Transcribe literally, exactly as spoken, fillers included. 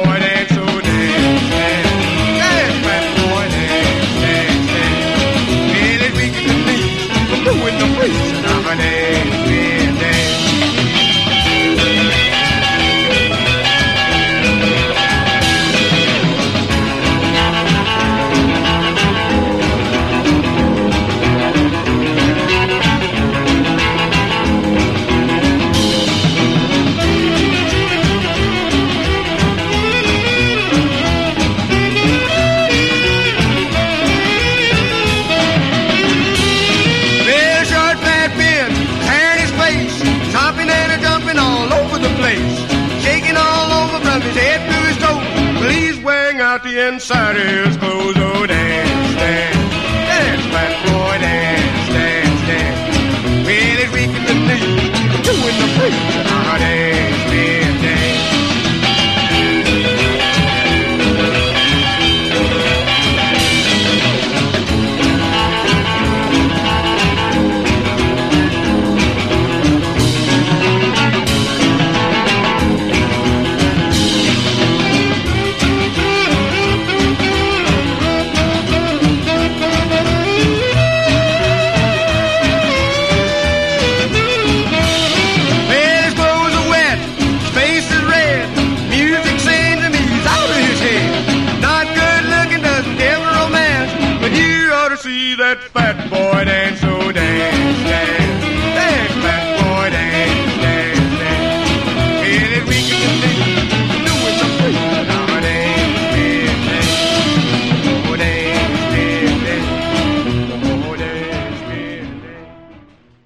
boy, dance, oh, dance, dance. Dance, fat boy, dance, dance, dance. Well, it's weak in the knees, I'm doing the freeze, and I'm a dance, dance, dance. Shaking all over from his head to his toes. Well, he's wearing out the inside of his clothes.